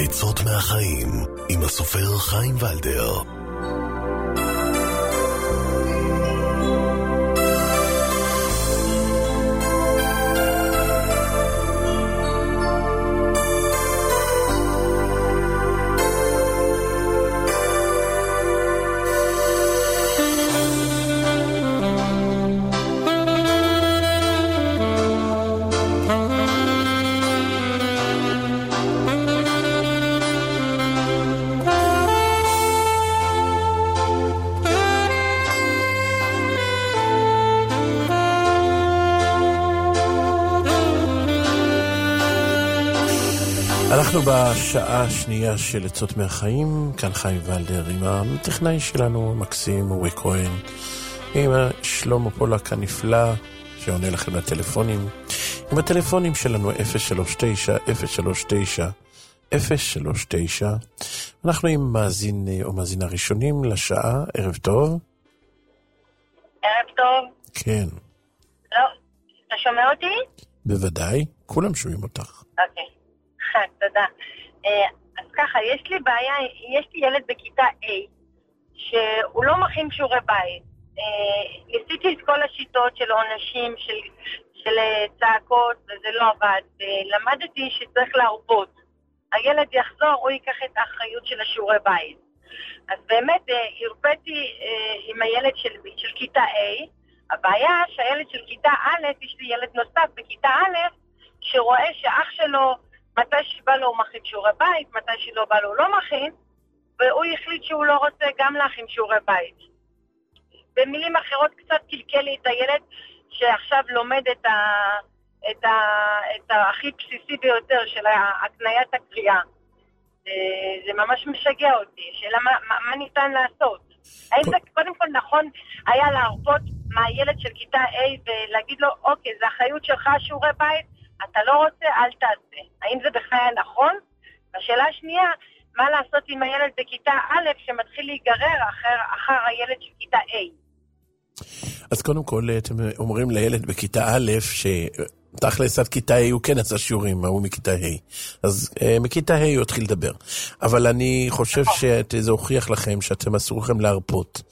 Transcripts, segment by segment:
עצות מהחיים עם הסופר חיים ולדר. אנחנו בשעה השנייה של עצות מהחיים, כאן חיים ולדר עם הטכנאי שלנו, מקסים אורי כהן, עם שלמה פולק הנפלא שעונה לכם לטלפונים, עם הטלפונים שלנו 039-039-039. אנחנו עם מאזין או מאזינה ראשונים לשעה. ערב טוב. ערב טוב. כן. לא, אתה שומע אותי? בוודאי, כולם שומעים אותך. אוקיי. תודה. אז ככה, יש לי בעיה, יש לי ילד בכיתה A שהוא לא מכין שיעורי בית. ניסיתי את כל השיטות של עונשים, של צעקות, וזה לא עבד. למדתי שצריך להרפות. הילד יחזור, הוא ייקח את האחריות של השיעורי בית. אז באמת הרפאתי עם הילד של כיתה A. הבעיה שהילד של כיתה א', יש לי ילד נוסף בכיתה א', שרואה שאח שלו מתי שבא לו הוא מכין שיעורי בית, מתי שלא בא לו הוא לא מכין, והוא החליט שהוא לא רוצה גם להכין שיעורי בית. במילים אחרות קצת קלקל לי את הילד שעכשיו לומד את הכי בסיסי ביותר של הקניית הקריאה. זה ממש משגע אותי. שאלה מה ניתן לעשות? האם זה קודם כל נכון היה להרפות מהילד של כיתה A ולהגיד לו, אוקיי, זה אחריות שלך שיעורי בית, אתה לא רוצה, אל תעשה. האם זה בכלל נכון? השאלה השנייה, מה לעשות עם הילד בכיתה א' שמתחיל להיגרר אחר הילד של כיתה A? אז קודם כל, אתם אומרים לילד בכיתה א' שתכלס עד כיתה A הוא כן עשה שיעורים, הוא מכיתה A. אז מכיתה A הוא התחיל לדבר. אבל אני חושב שזה הוכיח לכם שאתם אסור לכם להרפות.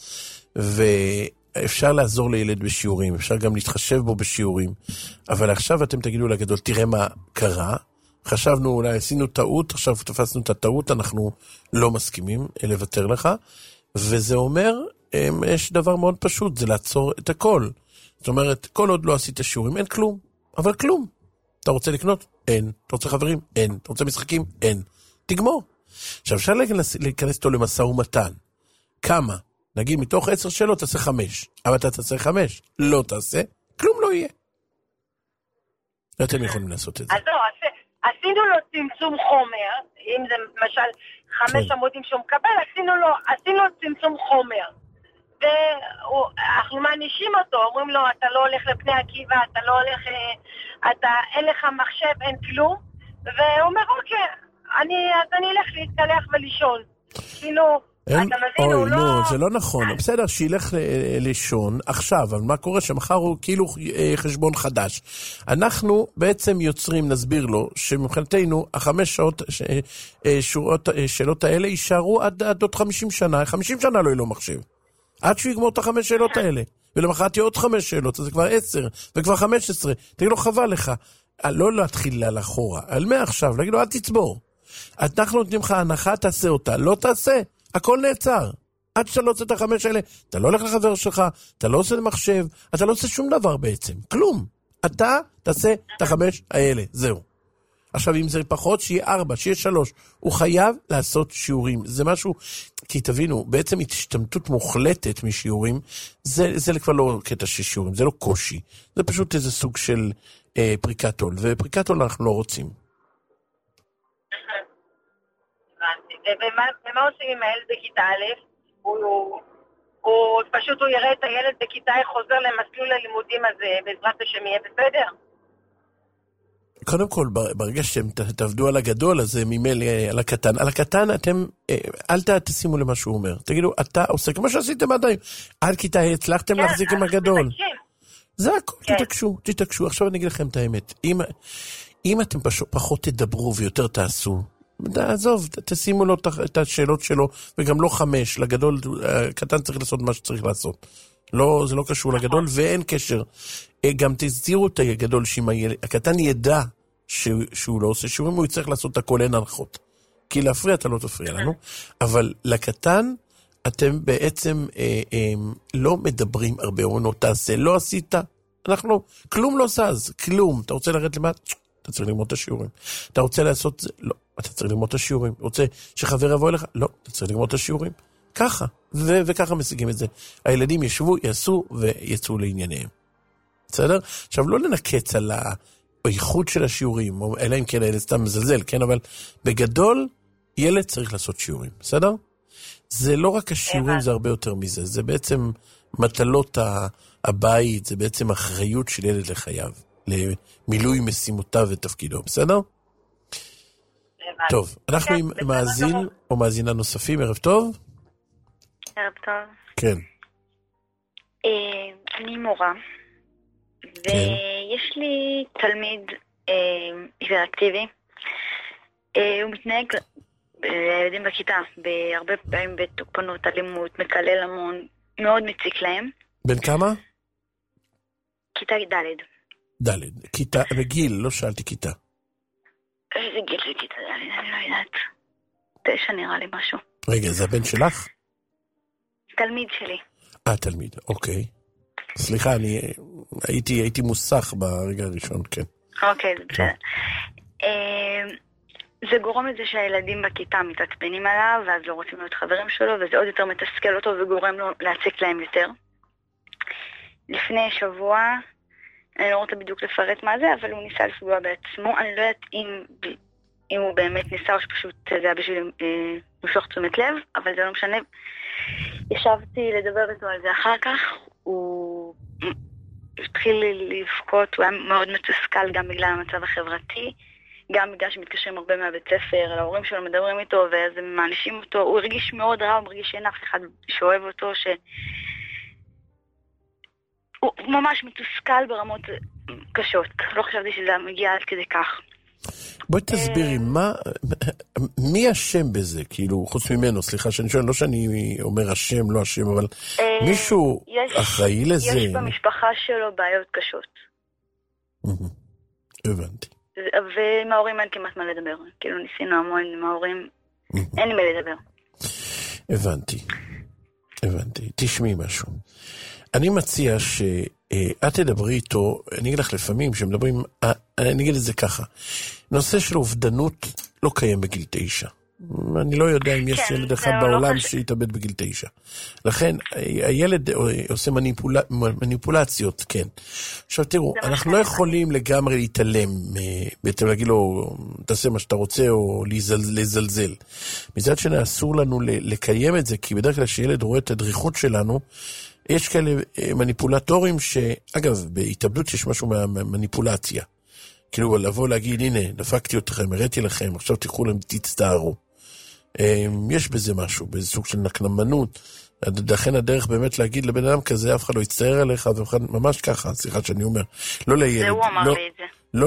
אפשר לעזור לילד בשיעורים, אפשר גם להתחשב בו בשיעורים, אבל עכשיו אתם תגידו לגדול, תראה מה קרה, חשבנו אולי עשינו טעות, עכשיו תפסנו את הטעות, אנחנו לא מסכימים לוותר לך, וזה אומר, יש דבר מאוד פשוט, זה לעצור את הכל. זאת אומרת, כל עוד לא עשית שיעורים, אין כלום, אבל כלום. אתה רוצה לקנות? אין. אתה רוצה חברים? אין. אתה רוצה משחקים? אין. תגמור. עכשיו אפשר להיכנס אותו למשא ומתן. כמה? נגיד, מתוך 10 שאלות תעשה 5. אבל אתה תעשה 5. לא תעשה, כלום לא יהיה. אתם יכולים לעשות את זה. אז לא, עשינו לו צמצום חומר, אם זה למשל 5 עמודים שהוא מקבל, עשינו לו צמצום חומר. ואנחנו מענישים אותו, אומרים לו, אתה לא הולך לפני עקיבא, אתה לא הולך, אין לך מחשב, אין כלום. והוא אומר, אוקיי, אז אני אלך להתקלח ולישון. כאילו, אוי, לא, זה לא נכון. בסדר, שילך לישון עכשיו, אבל מה קורה שמחר הוא כאילו חשבון חדש. אנחנו בעצם יוצרים, נסביר לו, שמבחינתנו, 5 שאלות האלה יישארו עד עוד 50 שנה. 50 שנה לא יהיה לו מחשב. עד שהוא יגמור את 5 שאלות האלה. ולמחרת יהיה עוד 5 שאלות, אז זה כבר 10, וכבר 15. תגיד לו, חבל לך. לא להתחיל לאחורה. על מה עכשיו? להגיד לו, אל תצבור. אנחנו נותנים לך הנחה, תעשה אותה. לא תעשה. הכל נעצר. עד שאתה לא עושה את 5 האלה, אתה לא הולך לחבר שלך, אתה לא עושה מחשב, אתה לא עושה שום דבר בעצם. כלום. אתה תעשה את 5 האלה. זהו. עכשיו, אם זה פחות, שיהיה 4, שיהיה 3. הוא חייב לעשות שיעורים. זה משהו, כי תבינו, בעצם השתמטות מוחלטת משיעורים, זה כבר לא קטע של שיעורים, זה לא קושי. זה פשוט איזה סוג של פריקטול, ופריקטול אנחנו לא רוצים. ומה עושים עם הילד בכיתה א'? פשוט הוא יראה את הילד בכיתה חוזר למסלול הלימודים הזה, בעזרת השם יהיה בסדר? קודם כל, ברגע שאתם תעבדו על הגדול, אז ממילא על הקטן. על הקטן אתם, אל תשימו למה שהוא אומר. תגידו, אתה עושה כמו שעשיתם עדיין. עד כיתה הצלחתם להחזיק עם הגדול. זה הכל, תתעקשו. עכשיו אני אגיד לכם את האמת. אם אתם פחות תדברו ויותר תעשו, עזוב, תשימו לו את השאלות שלו, וגם לא 5, לגדול, הקטן צריך לעשות מה שצריך לעשות. לא, זה לא קשור לגדול, ואין קשר. גם תזכירו את הגדול, שאם הקטן ידע שהוא לא עושה שיעורים, הוא יצטרך לעשות הכל, אין הנחות. כי להפריע אתה לא תפריע לנו, אבל לקטן, אתם בעצם לא מדברים הרבה, אומרים לו, תעשה, לא עשית, כלום לא זז, כלום. אתה רוצה לרדת למטה? אתה צריך ללמוד את השיעורים. אתה רוצה לעשות זה? לא, אתה צריך ללמוד את השיעורים. רוצה שחבר יבוא אליך? לא, אתה צריך ללמוד את השיעורים. ככה, וככה משיגים את זה. הילדים ישבו, יעשו ויצאו לענייניהם. בסדר? עכשיו, לא לנקץ על האיכות של השיעורים, אלא אם כן הילד סתם מזלזל, כן? אבל בגדול, ילד צריך לעשות שיעורים. בסדר? זה לא רק השיעורים, זה הרבה יותר מזה. זה בעצם מטלות הבית, זה בעצם אחריות של ילד לחייו, למילוי משימותיו ותפקידו. בסדר? טוב, אנחנו עם מאזין או מאזינה נוספים, ערב טוב? ערב טוב. כן. אני מורה, ויש לי תלמיד היפראקטיבי, הוא מתנהג לילדים בכיתה, בהרבה פעמים בתוקפנות, אלימות, מקלל המון, מאוד מציק להם. בן כמה? כיתה ד'. ד', כיתה, בגיל, לא שאלתי כיתה. איזה גיל זה כיתה ד', אני לא יודעת. 9 נראה לי משהו. רגע, זה הבן שלך? תלמיד שלי. תלמיד, אוקיי. סליחה, אני הייתי מוסך ברגע הראשון, כן. אוקיי, זה בסדר. זה גורם לזה שהילדים בכיתה מתעצבנים עליו, ואז לא רוצים להיות חברים שלו, וזה עוד יותר מתסכל אותו וגורם לו להציק להם יותר. לפני שבוע, אני לא רוצה בדיוק לפרט מה זה, אבל הוא ניסה לפגוע בעצמו. אני לא יודעת אם הוא באמת ניסה או שפשוט זה היה בשביל משוך תשומת לב, אבל זה לא משנה. ישבתי לדבר איתו על זה אחר כך, הוא התחיל לבכות, הוא היה מאוד מתוסכל גם בגלל המצב החברתי, גם בגלל שמתקשרים הרבה מהבית ספר, ההורים שלו מדברים איתו ואז הם מענישים אותו, הוא הרגיש מאוד רע, הוא מרגיש שאין אף אחד שאוהב אותו, הוא ממש מתוסכל ברמות קשות, לא חשבתי שזה מגיע עד כדי כך. בואי תסבירי, מי אשם בזה? כאילו, חוץ ממנו, סליחה שאני שואל, לא שאני אומר אשם, לא אשם, אבל מישהו אחראי לזה? יש במשפחה שלו בעיות קשות. הבנתי. ועם ההורים אין כמעט מה לדבר. כאילו, ניסינו המון עם ההורים, אין לי מה לדבר. הבנתי. תשמעי משהו. אני מציע שאת תדברי איתו, אני אגיד לך לפעמים, שמדברים, אני אגיד את זה ככה, נושא של אובדנות לא קיים בגיל 9. אני לא יודע אם יש ילד אחד בעולם שיתאבד בגיל 9. לכן, הילד עושה מניפולציות, כן. עכשיו תראו, אנחנו לא יכולים לגמרי להתעלם, בעצם להגיד לו, תעשה מה שאתה רוצה, או לזלזל. מצד שני, אסור לנו לקיים את זה, כי בדרך כלל שילד רואה את הדריכות שלנו, יש כאלה מניפולטורים אגב, בהתאבדות יש משהו מהמניפולציה. כאילו, לבוא להגיד, הנה, דפקתי אתכם, הראיתי לכם, עכשיו תלכו להם, תצטערו. יש בזה משהו, באיזה סוג של נקנמנות. לכן הדרך באמת להגיד לבן אדם כזה, אף אחד לא יצטער עליך, ממש ככה, סליחה שאני אומר. לא לילד. זה הוא אמר לי את זה.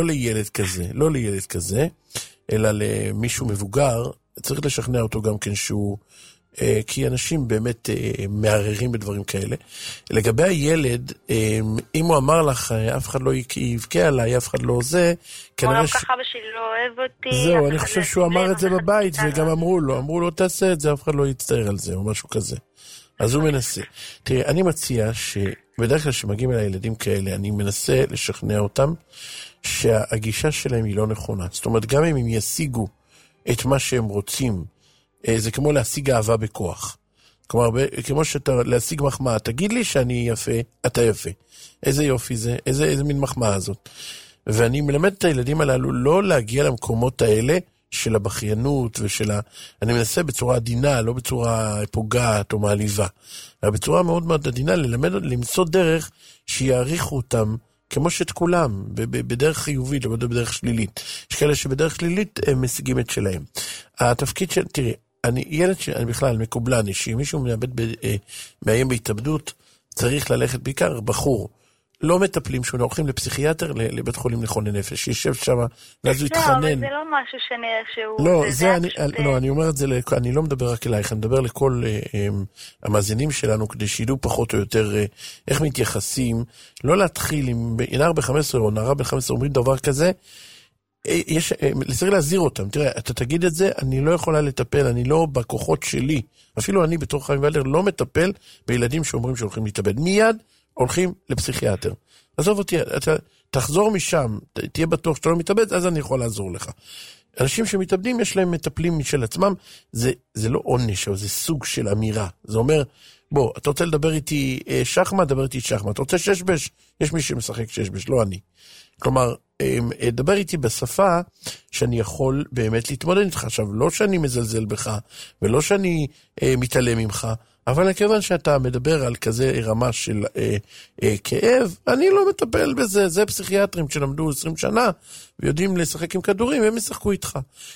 לא לילד כזה, אלא למישהו מבוגר, צריך לשכנע אותו גם כן שהוא, כי אנשים באמת מערערים בדברים כאלה. לגבי הילד, אם הוא אמר לך, אף אחד לא יבכה עליי, אף אחד לא זה, כנראה ככה בשביל לא אוהב אותי. זהו, אני חושב שהוא אמר את זה בבית, וגם אמרו לו, תעשה את זה, אף אחד לא יצטער על זה, או משהו כזה. אז הוא מנסה. תראה, אני מציע שבדרך כלל שמגיעים אל הילדים כאלה, אני מנסה לשכנע אותם, שהגישה שלהם היא לא נכונה. זאת אומרת, גם אם הם ישיגו את מה שהם רוצים, זה כמו להשיג אהבה בכוח. כלומר, כמו להשיג מחמאה, תגיד לי שאני יפה, אתה יפה. איזה יופי זה, איזה מין מחמאה הזאת. ואני מלמד את הילדים הללו לא להגיע למקומות האלה של הבחיינות אני מנסה בצורה עדינה, לא בצורה פוגעת או מעליבה, אלא בצורה מאוד מאוד עדינה, למצוא דרך שיעריכו אותם, כמו שאת כולם, בדרך חיובית, לא בדרך שלילית. יש כאלה שבדרך שלילית הם משיגים את שלהם. התפקיד של, תראי, ילד שאני בכלל מקובלני, שאם מישהו מאיים בהתאבדות, צריך ללכת בעיקר בחור, לא מטפלים שהוא הולכים לפסיכיאטר, לבית חולים לחולי נפש, שישב שם, ואז הוא יתחנן. לא, אבל זה לא משהו שנראה שהוא... לא, אני אומר את זה, אני לא מדבר רק אלייך, אני מדבר לכל המאזינים שלנו, כדי שידעו פחות או יותר איך מתייחסים, לא להתחיל עם נער ב-15 או נערה ב-15 אומרים דבר כזה, צריך להזהיר אותם. תראה, אתה תגיד את זה, אני לא יכולה לטפל, אני לא בכוחות שלי, אפילו אני בתור חיים ולדר לא מטפל בילדים שאומרים שהולכים להתאבד. מיד הולכים לפסיכיאטר. עזוב אותי, אתה תחזור משם, תהיה בטוח שאתה לא מתאבד, אז אני יכול לעזור לך. אנשים שמתאבדים יש להם מטפלים משל עצמם, זה לא עונש, זה סוג של אמירה. זה אומר, בוא, אתה רוצה לדבר איתי שחמט, דבר איתי שחמט. אתה רוצה ששבש? יש מי שמשחק ששבש, לא אני. כלומר, דבר איתי בשפה שאני יכול באמת להתמודד איתך. עכשיו, לא שאני מזלזל בך, ולא שאני מתעלם ממך, אבל כיוון שאתה מדבר על כזה רמה של כאב, אני לא מטפל בזה. זה פסיכיאטרים שלמדו 20 שנה, ויודעים לשחק עם כדורים, הם ישחקו איתך.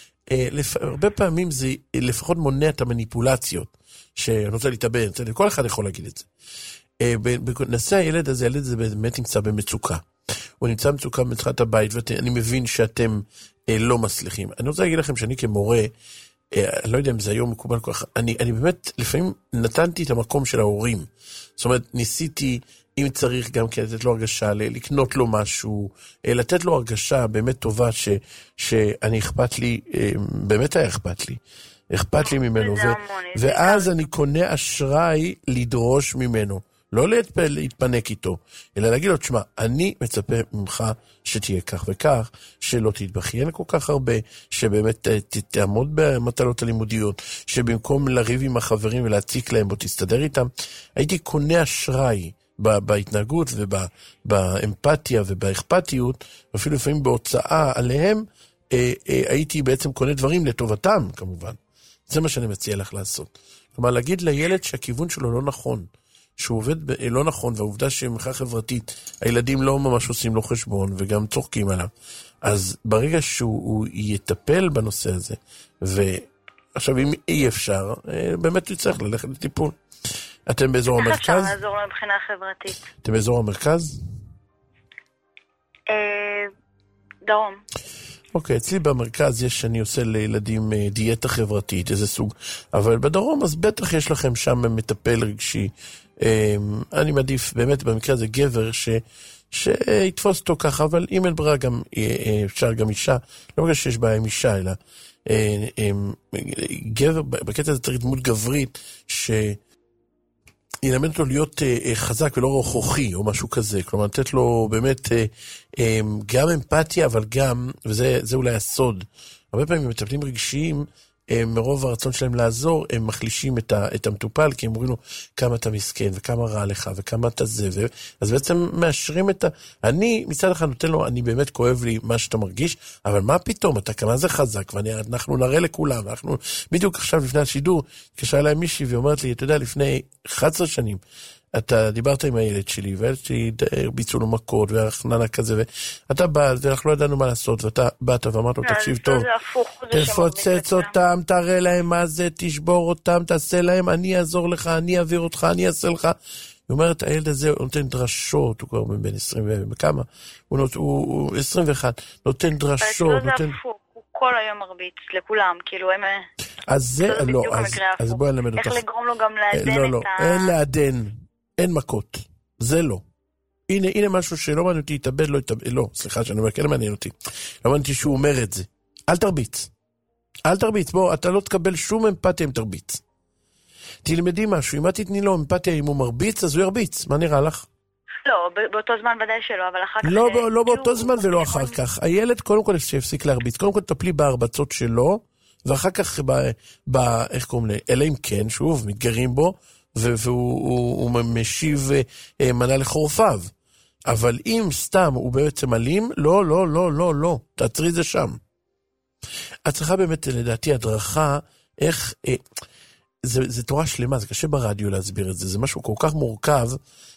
הרבה פעמים זה לפחות מונע את המניפולציות, שאני רוצה להתאבד, כל אחד יכול להגיד את זה. בנושא הילד הזה, הילד הזה באמת נמצא במצוקה. הוא נמצא במצוקה בתחילת הבית, ואני מבין שאתם לא מצליחים. אני רוצה להגיד לכם שאני כמורה, אני לא יודע אם זה היום מקובל כל כך, אני באמת לפעמים נתנתי את המקום של ההורים. זאת אומרת, ניסיתי, אם צריך גם כן לתת לו הרגשה, לקנות לו משהו, לתת לו הרגשה באמת טובה שאני אכפת לי, באמת היה אכפת לי. אכפת לי ממנו, ואז אני קונה אשראי לדרוש ממנו. לא להתפנק איתו, אלא להגיד לו, תשמע, אני מצפה ממך שתהיה כך וכך, שלא תתבכיין כל כך הרבה, שבאמת תעמוד במטלות הלימודיות, שבמקום לריב עם החברים ולהציק להם, בוא תסתדר איתם. הייתי קונה אשראי בהתנהגות ובאמפתיה ובאכפתיות, אפילו לפעמים בהוצאה עליהם, הייתי בעצם קונה דברים לטובתם, כמובן. זה מה שאני מציע לך לעשות. כלומר, להגיד לילד שהכיוון שלו לא נכון, שהוא עובד לא נכון, והעובדה שמחאה חברתית, הילדים לא ממש עושים לו חשבון, וגם צוחקים עליו. אז ברגע שהוא יטפל בנושא הזה, ועכשיו אם אי אפשר, באמת יצטרך ללכת לטיפול. אתם באזור המרכז? איך אפשר לעזור מבחינה חברתית? אתם באזור המרכז? דרום. אוקיי, אצלי במרכז אני עושה לילדים דיאטה חברתית, איזה סוג, אבל בדרום אז בטח יש לכם שם מטפל רגשי. אני מעדיף באמת במקרה הזה גבר שיתפוס אותו ככה, אבל אם אין ברירה גם אפשר גם אישה, לא בגלל שיש בעיה עם אישה, אלא גבר, בקטע הזה צריך דמות גברית ילמד אותו להיות חזק ולא רכוכי או משהו כזה, כלומר לתת לו באמת גם אמפתיה, אבל גם, וזה אולי הסוד, הרבה פעמים מטפלים רגשיים, מרוב הרצון שלהם לעזור, הם מחלישים את המטופל, כי הם אומרים לו כמה אתה מסכן, וכמה רע לך, וכמה אתה זה, אז בעצם מאשרים אני מצד אחד נותן לו, אני באמת כואב לי מה שאתה מרגיש, אבל מה פתאום, אתה כמה זה חזק, ואנחנו נראה לכולם, אנחנו בדיוק עכשיו לפני השידור, התקשרה אליי מישהי ואומרת לי, אתה יודע, לפני 11 שנים, אתה דיברת עם הילד שלי, והילד שלי ביצעו לו מכות, והחננה כזה, ואתה בא, ואנחנו לא ידענו מה לעשות, ואתה באת ואמרת לו, תקשיב טוב, תפוצץ אותם, תראה להם מה זה, תשבור אותם, תעשה להם, אני אעזור לך, אני אעביר אותך, אני אעשה לך. היא אומרת, הילד הזה נותן דרשות, הוא כבר בן 20 וכמה, הוא 21, נותן דרשות, נותן... הוא כל היום מרביץ לכולם, כאילו הם... אז זה, לא, אז בואי נלמד אותך. איך לגרום לו גם לעדן את ה... אין לעדן. אין מכות, זה לא. הנה משהו שלא מעניין אותי, יתאבד, לא יתאבד, לא, סליחה שאני אומר, כן לא מעניין אותי. לא מעניין אותי שהוא אומר את זה. אל תרביץ. אל תרביץ, בוא, אתה לא תקבל שום אמפתיה אם תרביץ. תלמדי משהו, אם את תתני לו אמפתיה אם הוא מרביץ, אז הוא ירביץ. מה נראה לך? לא, באותו זמן ודאי שלא, אבל אחר כך... לא באותו זמן ולא אחר כך. הילד קודם כל שיפסיק להרביץ, קודם כל תטפלי בהרבצות שלו, ואחר כך איך קוראים לי, אלא אם כן, שוב, מתגרים בו, והוא משיב מנה לחורפיו. אבל אם סתם הוא בעצם אלים, לא, תעצרי זה שם. את צריכה באמת, לדעתי, הדרכה, איך, זה תורה שלמה, זה קשה ברדיו להסביר את זה, זה משהו כל כך מורכב,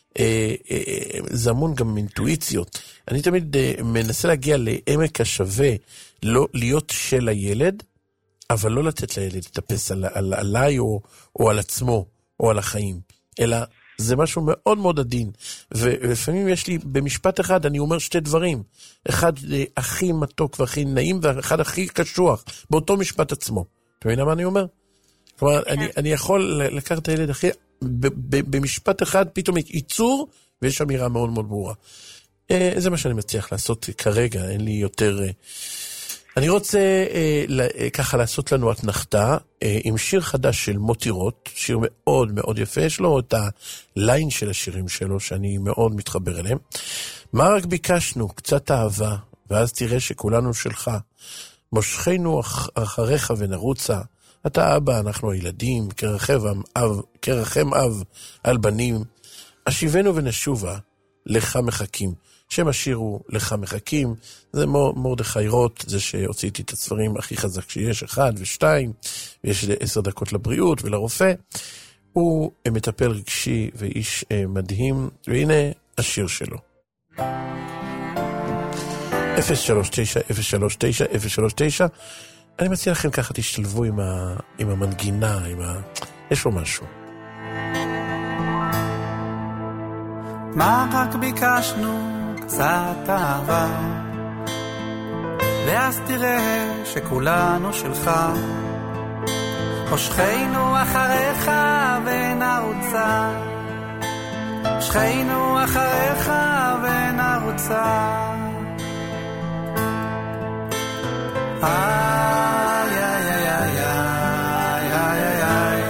זה המון גם אינטואיציות. אני תמיד מנסה להגיע לעמק השווה, לא להיות של הילד, אבל לא לתת לילד לטפס עליי או על עצמו, או על החיים, אלא זה משהו מאוד מאוד עדין, ולפעמים יש לי, במשפט אחד אני אומר שתי דברים, אחד הכי מתוק והכי נעים, ואחד הכי קשוח, באותו משפט עצמו. אתה מבין מה אני אומר? כלומר, אני יכול לקחת את הילד הכי, במשפט אחד פתאום ייצור, ויש אמירה מאוד מאוד ברורה. זה מה שאני מצליח לעשות כרגע, אין לי יותר... אני רוצה ככה לעשות לנו התנחתה עם שיר חדש של מוטי רוט, שיר מאוד מאוד יפה, יש לו את הליין של השירים שלו שאני מאוד מתחבר אליהם. מה רק ביקשנו? קצת אהבה, ואז תראה שכולנו שלך. מושכנו אחריך ונרוצה, אתה אבא, אנחנו הילדים, כרחם אב על בנים, אשיבנו ונשובה, לך מחכים. שם השיר הוא לך מחכים, זה מרדכי רוט, זה שהוצאתי את הספרים הכי חזק שיש, 1 ו2, ויש 10 דקות לבריאות ולרופא. הוא מטפל רגשי ואיש מדהים, והנה השיר שלו. 039-039-039, אני מציע לכם ככה, תשתלבו עם המנגינה, יש לו משהו. מה רק ביקשנו? קצת אהבה, ואז תראה שכולנו שלך. מושכנו אחריך ונרוצה, מושכנו אחריך ונרוצה. איי איי איי איי איי איי איי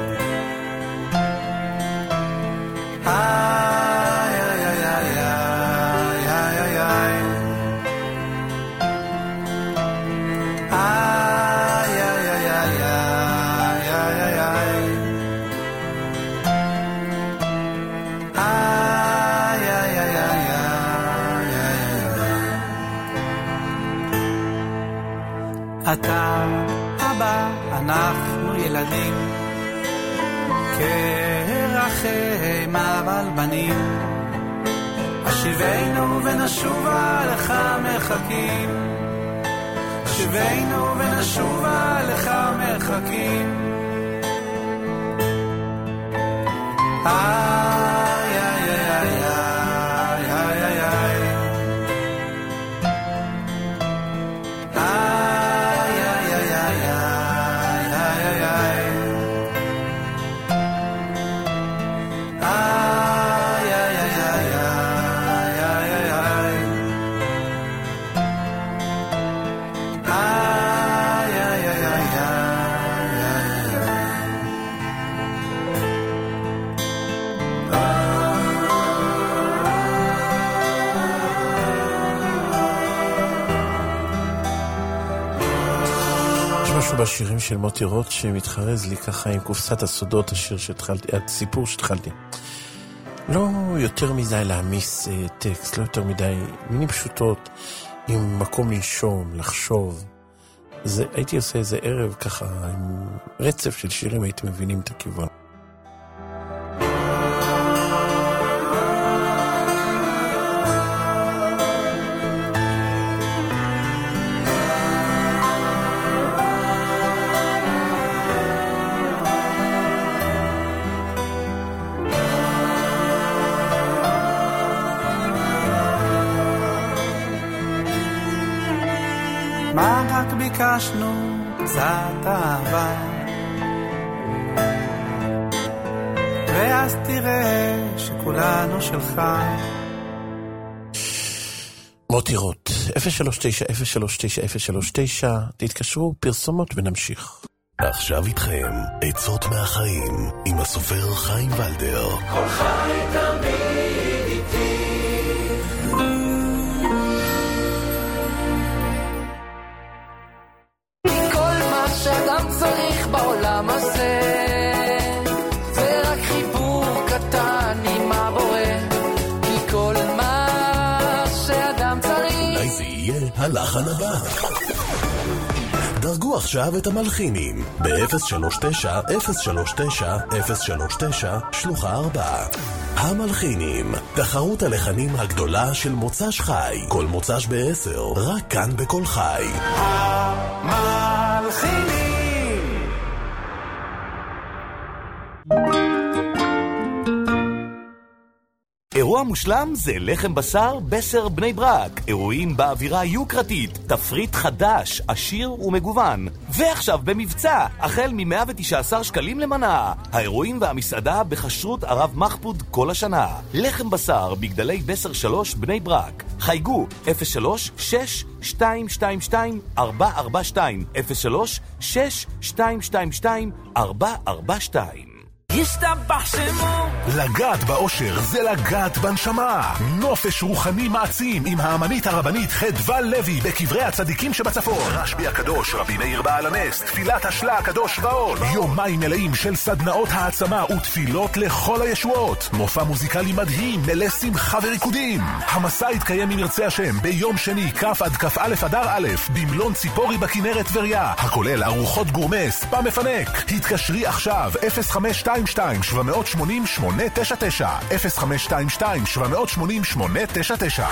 אתה אבא, אנחנו ילדים, כרחם אב על בנים, אשיבנו ונשובה לך מחכים, אשיבנו ונשובה לך מחכים. איי איי איי איי איי איי בשירים של מוטי רוט שמתחרז לי ככה עם קופסת הסודות, הסיפור שהתחלתי. לא יותר מדי להמיס טקסט, לא יותר מדי מינים פשוטות, עם מקום לנשום, לחשוב. הייתי עושה איזה ערב ככה, עם רצף של שירים, הייתי מבינים את הכיוון. מה רק ביקשנו? קצת אהבה, ואז תראה שכולנו שלך. מוטי רוט, 039-039-039, תתקשרו, פרסומות ונמשיך. עכשיו איתכם, עצות מהחיים, עם הסופר חיים ולדר. כל חי תמיד איתי. שאדם צריך בעולם הזה זה רק חיבור קטן עם הבורא, כי כל מה שאדם צריך אולי זה יהיה הלחן הבא. דרגו עכשיו את המלחינים ב-039-039-039 שלוחה 4. המלחינים, תחרות הלחנים הגדולה של מוצ"ש חי, כל מוצ"ש ב-10, רק כאן בכל חי. המלחינים. אירוע מושלם זה לחם בשר בסר בני ברק. אירועים באווירה יוקרתית, תפריט חדש, עשיר ומגוון. ועכשיו במבצע, החל מ-119 שקלים למנה. האירועים והמסעדה בחשרות ערב מחפוד כל השנה. לחם בשר בגדלי בסר 3 בני ברק. חייגו 03-6222-442 03-6222-442. ישתבח שמו. לגעת באושר זה לגעת בנשמה. נופש רוחני מעצים עם האמנית הרבנית חדווה לוי בקברי הצדיקים שבצפון. רשב"י הקדוש, רבי מאיר בעל הנס, תפילת השלה הקדוש ועוד. יומיים מלאים של סדנאות העצמה ותפילות לכל הישועות. מופע מוזיקלי מדהים מלא שמחה וריקודים. המסע יתקיים אם ירצה השם ביום שני כ' עד כ"א אדר א' במלון ציפורי בכנרת טבריה, הכולל ארוחות גורמה, ספא מפנק. התקשרי עכשיו 0522-780-899 0522-780-899.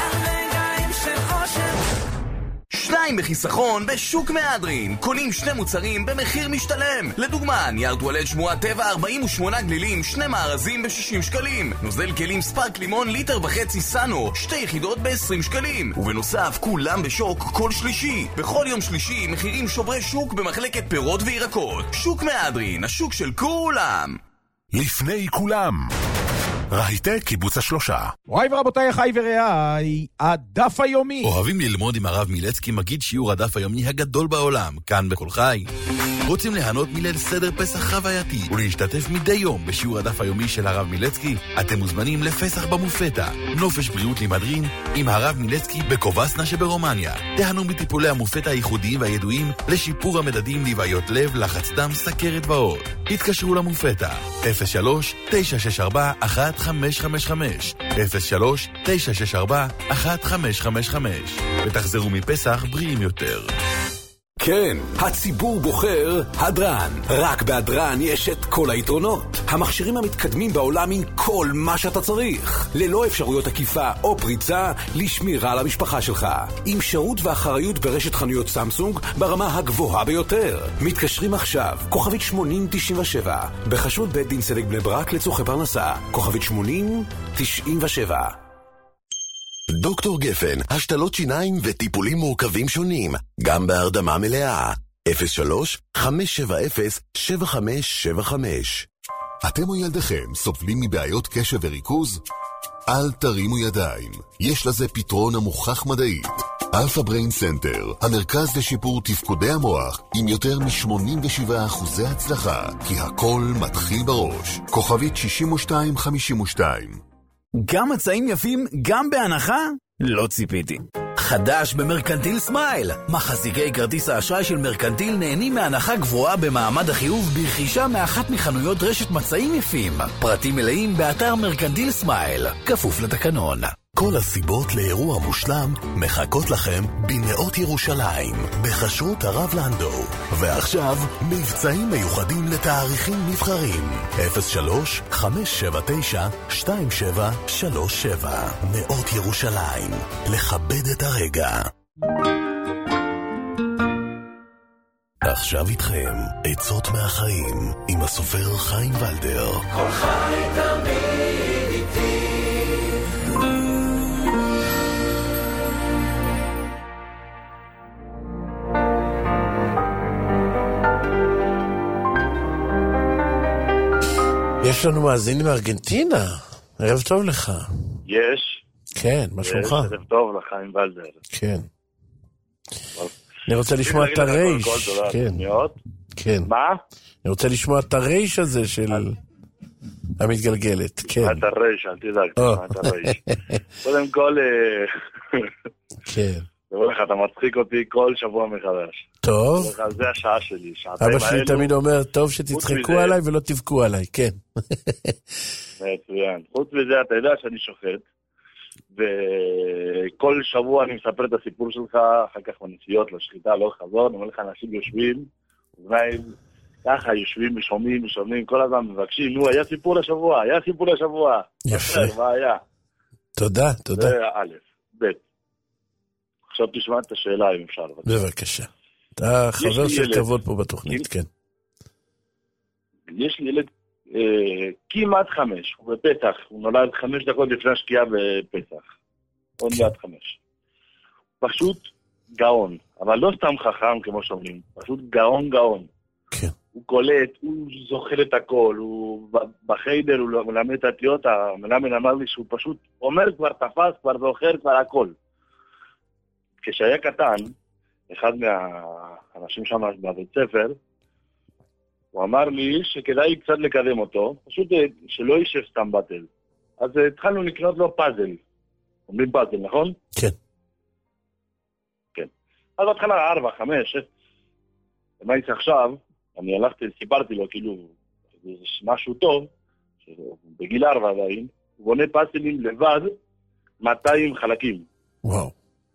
שניים בחיסכון בשוק מהדרין. קונים שני מוצרים במחיר משתלם. לדוגמה, נייר טואלט שמועת טבע 48 גלילים, 2 מארזים ב-60 שקלים. נוזל כלים ספארק לימון 1.5 ליטר סאנו, 2 יחידות ב-20 שקלים. ובנוסף, כולם בשוק כל שלישי. בכל יום שלישי מחירים שוברי שוק במחלקת פירות וירקות. שוק מהדרין, השוק של כולם. לפני כולם, רהיטה קיבוץ השלושה. מוריי ורבותיי, אחי ורעיי, הדף היומי. אוהבים ללמוד עם הרב מילצקי, מגיד שיעור הדף היומי הגדול בעולם, כאן בכל חי. רוצים ליהנות מליל סדר פסח חווייתי ולהשתתף מדי יום בשיעור הדף היומי של הרב מילצקי? אתם מוזמנים לפסח במופתה, נופש בריאות למדרין עם הרב מילצקי בקובסנה שברומניה. תהנו מטיפולי המופתה הייחודיים והידועים לשיפור המדדים לבעיות לב, לחץ דם, סכרת ועוד. התקשרו למופתה 03-964-1555 03-964-1555 ותחזרו מפסח בריאים יותר. כן, הציבור בוחר הדרן. רק בהדרן יש את כל היתרונות. המכשירים המתקדמים בעולם עם כל מה שאתה צריך. ללא אפשרויות עקיפה או פריצה לשמירה על המשפחה שלך. עם שירות ואחריות ברשת חנויות סמסונג ברמה הגבוהה ביותר. מתקשרים עכשיו, כוכבית 8097. בחשבות בית דין צדק בני ברק לצורכי פרנסה. כוכבית 8097. דוקטור גפן, השתלות שיניים וטיפולים מורכבים שונים, גם בהרדמה מלאה. 03-570-7575. אתם או ילדיכם סובלים מבעיות קשב וריכוז? אל תרימו ידיים, יש לזה פתרון המוכח מדעית. אלפא בריין סנטר, המרכז לשיפור תפקודי המוח, עם יותר מ-87% הצלחה, כי הכל מתחיל בראש. כוכבית 6252. גם מצעים יפים, גם בהנחה? לא ציפיתי. חדש במרקנטיל סמייל. מחזיקי כרטיס האשראי של מרקנטיל נהנים מהנחה גבוהה במעמד החיוב ברכישה מאחת מחנויות רשת מצעים יפים. פרטים מלאים באתר מרקנטיל סמייל. כפוף לתקנון. כל הסיבות לאירוע מושלם מחכות לכם בנאות ירושלים, בחשרות הרב לנדו. ועכשיו, מבצעים מיוחדים לתאריכים נבחרים. 03-579-2737. נאות ירושלים. לכבד את הרגע. עכשיו איתכם, עצות מהחיים, עם הסופר חיים ולדר. כל חי תמיד איתי. יש לנו מאזין מארגנטינה. ערב טוב לך. יש. כן, מה שלומך? ערב טוב לך עם ולדר. כן. אני רוצה לשמוע את הרייש. כן. כן. מה? אני רוצה לשמוע את הרייש הזה של המתגלגלת. כן. את הרייש, אל תדאג. את הרייש. קודם כל... כן. אתה מצחיק אותי כל שבוע מחדש. טוב. זה השעה שלי. אבא שלי תמיד אומר, טוב שתצחקו עליי ולא תבכו עליי, כן. מצוין. חוץ מזה, אתה יודע שאני שוחט, וכל שבוע אני מספר את הסיפור שלך, אחר כך בנסיעות לשחיטה, לא חזור, אני אומר לך, אנשים יושבים, אולי ככה יושבים ושומעים, כל הזמן מבקשים, נו, היה סיפור לשבוע. יפה. היה. תודה. זה א', ב'. עכשיו תשמע את השאלה אם אפשר. בבקשה. אתה חבר של כבוד פה בתוכנית, כן. יש לי ילד כמעט 5, הוא בפסח, הוא נולד 5 דקות לפני השקיעה בפסח. עוד מעט 5. פשוט גאון, אבל לא סתם חכם כמו שאומרים, פשוט גאון. הוא קולט, הוא זוכר את הכל, הוא בחיידר, הוא מלמד את התיות, המלמד אמר לי שהוא פשוט אומר כבר תפס, כבר זוכר, כבר הכל. כשהיה קטן, אחד מהאנשים שם בבית ספר, הוא אמר לי שכדאי קצת לקדם אותו, פשוט שלא יישב סתם בטל. אז התחלנו לקנות לו פאזל. אומרים פאזל, נכון? כן. כן. אז התחלה 4, 5, ומה יצא עכשיו? אני הלכתי, סיפרתי לו, כאילו, זה משהו טוב, בגיל 4 עדיין, הוא בונה פאזלים לבד, 200 חלקים. וואו.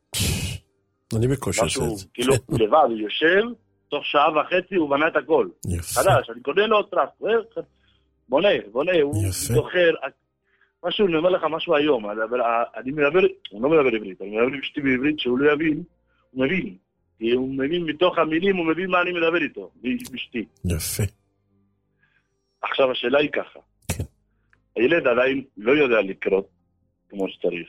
אני בקושי עושה את זה. כאילו, לבד, הוא יושב, תוך שעה וחצי הוא בנה את הכל. חדש, אני קונה לו טראסט, בונה, הוא זוכר, משהו, אני אומר לך משהו היום, אני מדבר, הוא לא מדבר עברית, אני מדבר עם אשתי בעברית שהוא לא יבין, הוא מבין. כי הוא מבין מתוך המילים, הוא מבין מה אני מדבר איתו, בשתי. יפה. עכשיו השאלה היא ככה. כן. הילד עדיין לא יודע לקרוא כמו שצריך.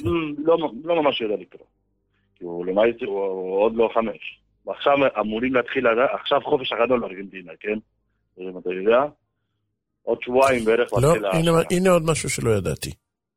לא ממש יודע לקרוא. כי הוא למעט, הוא עוד לא 5. ועכשיו אמורים להתחיל, עכשיו חופש הגדול בארגנטינה, כן? אם אתה יודע, עוד שבועיים בערך. לא, הנה עוד משהו שלא ידעתי.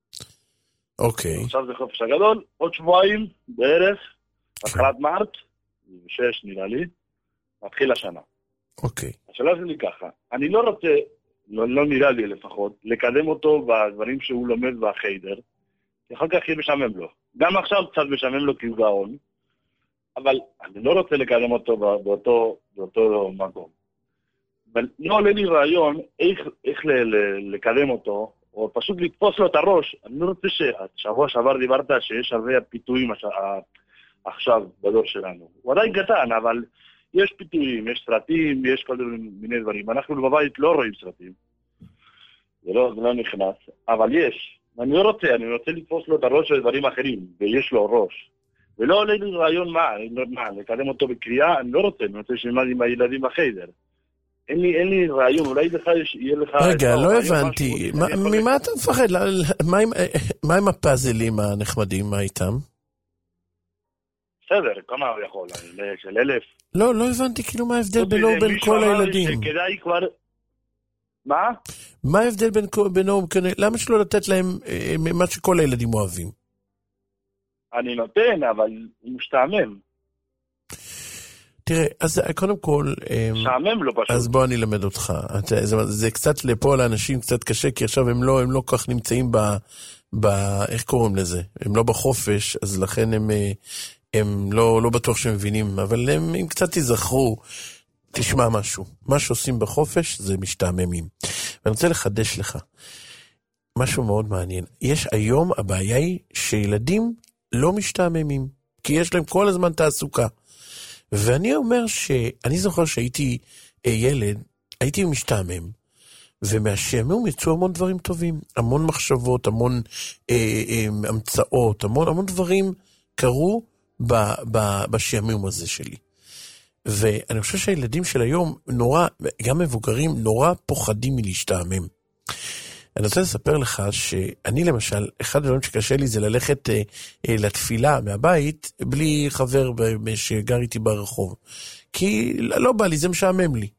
אוקיי. עכשיו זה חופש הגדול, עוד שבועיים בערך, התחלת מרץ, 6 נראה לי, מתחיל השנה. אוקיי. השאלה שלי ככה, אני לא רוצה, לא נראה לי לפחות, לקדם אותו בדברים שהוא לומד בחיידר, כי אחר כך יהיה משעמם לו. גם עכשיו קצת משעמם לו כי הוא גאון, אבל אני לא רוצה לקדם אותו באותו מקום. אבל לא עולה לי רעיון איך לקדם אותו, או פשוט לתפוס לו את הראש. אני לא רוצה שהשבוע שעבר דיברת שיש הרבה פיתויים עכשיו בדור שלנו. הוא עדיין קטן, אבל יש פיתויים, יש סרטים, יש כל מיני דברים. אנחנו בבית לא רואים סרטים. זה לא נכנס, אבל יש. אני לא רוצה, אני רוצה לתפוס לו את הראש לדברים אחרים, ויש לו ראש. ולא עולה לי רעיון לקדם אותו בקריאה, אני לא רוצה, אני רוצה שילמד עם הילדים בחיידר. אין לי רעיון, אולי יהיה לך... רגע, לא הבנתי. ממה אתה מפחד? מה עם הפאזלים הנחמדים? מה איתם? בסדר, כמה הוא יכול? של 1,000? לא הבנתי כאילו מה ההבדל בינו ובין כל הילדים. שכדאי כבר... מה? מה ההבדל בינו? למה שלא לתת להם מה שכל הילדים אוהבים? אני נותן, אבל הוא משתעמם. תראה, אז קודם כל... משעמם לו פשוט. אז בוא אני אלמד אותך. זה קצת לפה לאנשים קצת קשה, כי עכשיו הם לא כך נמצאים איך קוראים לזה? הם לא בחופש, אז לכן הם לא בטוח שהם מבינים, אבל הם קצת תזכרו, תשמע משהו. מה שעושים בחופש זה משתעממים. ואני רוצה לחדש לך משהו מאוד מעניין. היום הבעיה היא שילדים לא משתעממים, כי יש להם כל הזמן תעסוקה. ואני אומר שאני זוכר שהייתי ילד, הייתי משתעמם, ומהשעמום יצאו המון דברים טובים, המון מחשבות, המון המצאות, המון דברים קרו בשעמום הזה שלי. ואני חושב שהילדים של היום נורא, גם מבוגרים, נורא פוחדים מלהשתעמם. אני רוצה לספר לך שאני למשל, אחד הדברים שקשה לי זה ללכת לתפילה מהבית, בלי חבר שגר איתי ברחוב. כי לא בא לי, זה משעמם לי.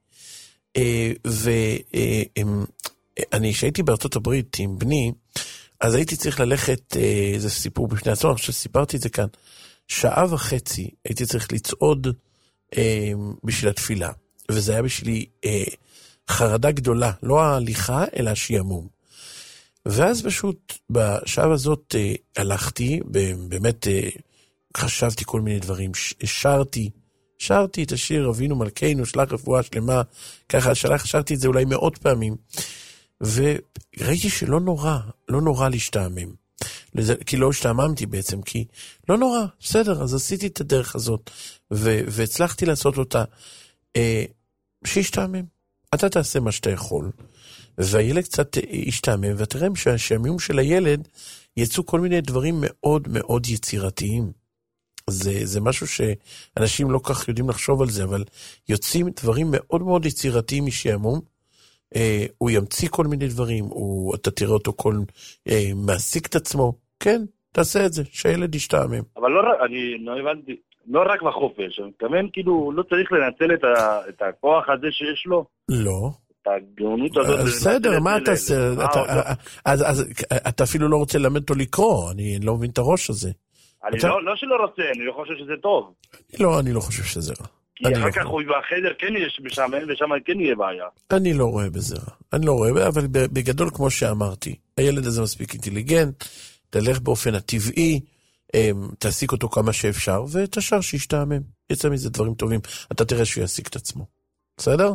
ואני, שהייתי בארצות הברית עם בני, אז הייתי צריך ללכת, זה סיפור בפני עצמו, אני חושב שסיפרתי את זה כאן, 1.5 שעה הייתי צריך לצעוד בשביל התפילה. וזה היה בשבילי חרדה גדולה, לא ההליכה, אלא השעמום. ואז פשוט בשעה הזאת הלכתי, באמת חשבתי כל מיני דברים, שרתי את השיר אבינו מלכנו, שלח רפואה שלמה, ככה שרתי את זה אולי 100 פעמים, וראיתי שלא נורא להשתעמם, כי לא השתעממתי בעצם, כי לא נורא, בסדר, אז עשיתי את הדרך הזאת, והצלחתי לעשות אותה, שישתעמם, אתה תעשה מה שאתה יכול, והילד קצת ישתעמם, ותראה שהשעמום של הילד יצאו כל מיני דברים מאוד מאוד יצירתיים. זה משהו שאנשים לא כך יודעים לחשוב על זה, אבל יוצאים דברים מאוד מאוד יצירתיים משעמום, הוא ימציא כל מיני דברים, אתה תראה אותו מעסיק את עצמו, כן, תעשה את זה, שהילד ישתעמם. אבל אני לא הבנתי, לא רק בחופש, אני מתכוון כאילו, לא צריך לנצל את הכוח הזה שיש לו? לא. את הגאונות הזאת. בסדר, מה אתה עושה? אז אתה אפילו לא רוצה ללמד אותו לקרוא, אני לא מבין את הראש הזה. אני לא שלא רוצה, אני לא חושב שזה טוב. אני לא חושב שזה רע. כי אחר כך הוא בחדר כן יש משעמם, ושם כן יהיה בעיה. אני לא רואה בזה רע. אני לא רואה, אבל בגדול, כמו שאמרתי, הילד הזה מספיק אינטליגנט, תלך באופן הטבעי, תעסיק אותו כמה שאפשר, ותשאר שישתעמם. יצא מזה דברים טובים. אתה תראה שהוא יעסיק את עצמו. בסדר?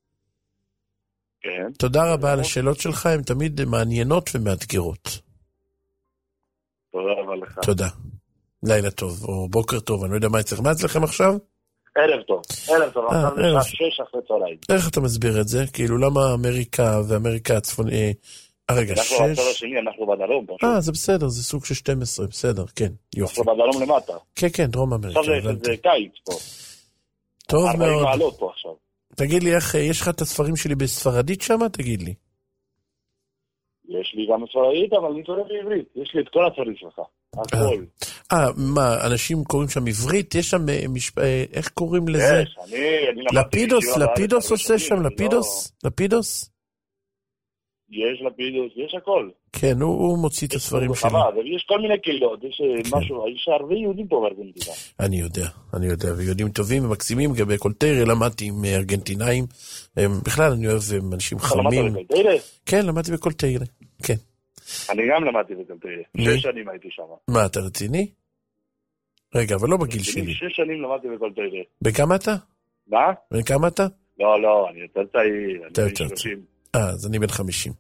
כן. תודה רבה על השאלות שלך, הן תמיד מעניינות ומאתגרות. תודה רבה לך. תודה. לילה טוב, או בוקר טוב, אני לא יודע מה אצלך. מה אצלכם עכשיו? ערב טוב. עכשיו לשעה 6 אחרי צהריים. איך אתה מסביר את זה? כאילו, למה אמריקה ואמריקה הצפונית... רגע, 6... אנחנו בצד השני, אנחנו בדרום. זה בסדר, זה סוג של 12, בסדר, כן, יופי. אנחנו בדרום למטה. כן, דרום אמריקה. עכשיו זה קיץ פה. טוב מאוד. 40 מעלות פה עכשיו. תגיד לי, איך, יש לך את הספרים שלי בספרדית שם? תגיד לי. יש לי גם בספרדית, אבל אני קורא בעברית. יש לי את כל הספרים שלך. הכל. מה, אנשים קוראים שם עברית? יש שם, איך קוראים לזה? יש, אני למדתי... לפידוס עושה שם, לפידוס? יש לפידוס, יש הכל. כן, הוא מוציא את הספרים שלי. יש כל מיני קהילות, יש משהו, יש הרבה יהודים פה בארגנטינה. אני יודע, ויהודים טובים ומקסימים, גם בקולטיירה למדתי עם ארגנטינאים, בכלל אני אוהב אנשים חמים. למדת בקולטיירה? כן, למדתי בקולטיירה, כן. אני גם למדתי בקולטיירה, 6 שנים הייתי שם. מה, אתה רציני? רגע, אבל לא בגיל שלי. 6 שנים למדתי בקולטיירה. בכמה אתה? מה? בכמה אתה? לא, אני יותר צעיר, אני בן 30. אז אני בן 50.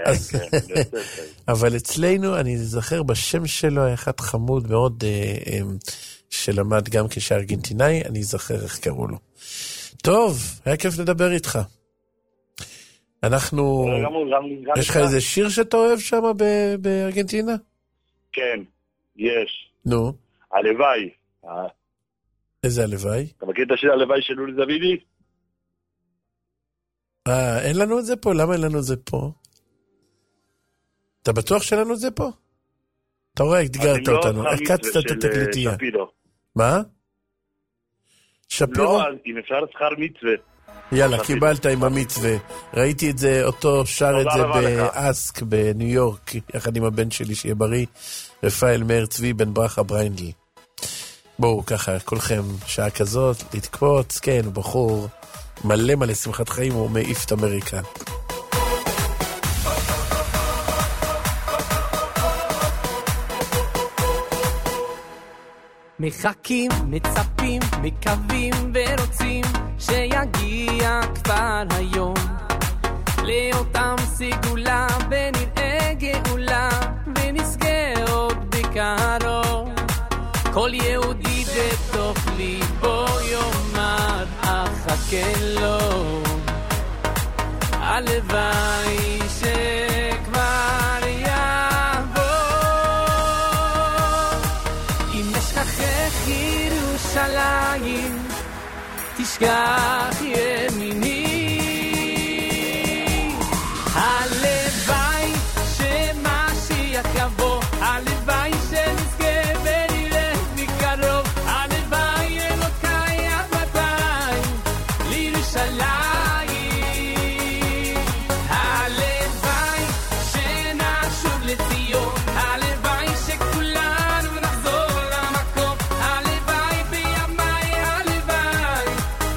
אבל אצלנו, אני זוכר בשם שלו, היה אחד חמוד מאוד, שלמד גם כשארגנטינאי, אני זוכר איך קראו לו. טוב, היה כיף לדבר איתך. אנחנו... יש לך איזה שיר שאתה אוהב שם בארגנטינה? כן, יש. נו. הלוואי. איזה הלוואי? אתה מכיר את השיר הלוואי של לולי דוידי? אין לנו את זה פה? למה אין לנו את זה פה? אתה בטוח שלנו את זה פה? אתה רואה, התגרת אותנו. הקצת את התקליטייה. מה? שפירו? לא, אם אפשר שכר מצווה. יאללה, קיבלת עם המצווה. ראיתי את זה, אותו שר את זה באסק בניו יורק, יחד עם הבן שלי שיהיה בריא, רפאל מאיר צבי בן ברכה בריינדל. בואו ככה, כולכם שעה כזאת, להתקפוץ, כן, הוא בחור מלא שמחת חיים, הוא מעיף את אמריקה. מחכים, מצפים, מקווים ורוצים שיגיע כבר היום לאותם סיגולה ונראה גאולה ונזכה עוד בקרוב. כל יהודי בתוך ליבו יאמר אחכה לו, הלוואי שכבר יבוא. אם אשכחך ירושלים תשכח ימיני, הלוואי שמשיח יבוא, הלוואי שנזכה ונראה מקרוב, הלוואי אלוקיי אבותיי לירושלים, הלוואי שנשוב לציון, הלוואי שכולנו נחזור למקום, הלוואי בימיי, הלוואי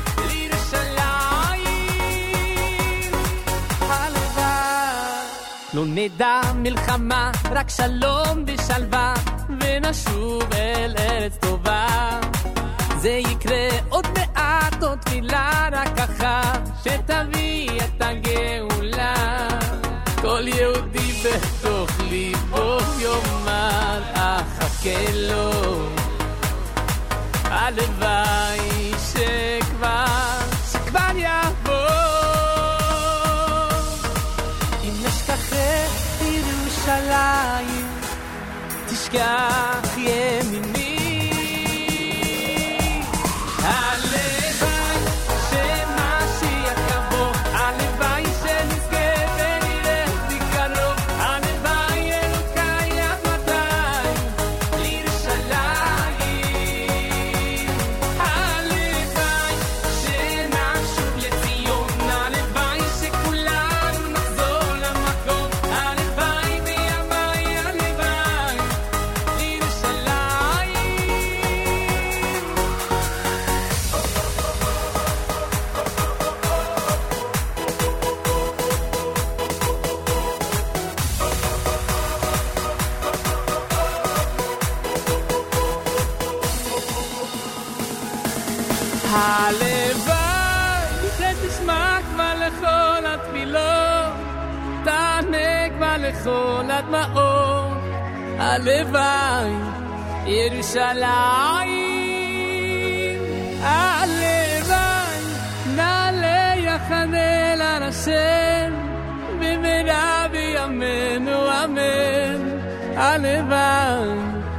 לירושלים, הלוואי לא נדע מלחמה, רק שלום ושלווה, ונשוב אל ארץ טובה. זה יקרה עוד מעט, עוד תפילה רק אחת שתביא את הגאולה. כל יהודי בתוך ליבו יאמר אחכה לו, הלוואי שכבר יבוא. אם נשכחך ירושלים תשכח ימיני, הלוואי שמשיח יבוא, הלוואי שנזכה הלוואי שתשמע כבר לכל התפילות, תענה כבר לכל הדמעות. הלוואי ירושלים, הלוואי נעלה יחד אל השם במהרה בימינו אמן. הלוואי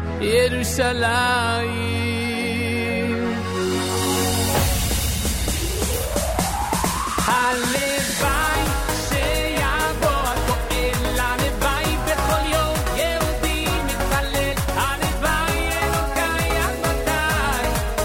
ירושלים, הלוואי שיבוא הגואל, הלוואי בכל יום יהודי מתפלל, הלוואי אלוקי עד מתי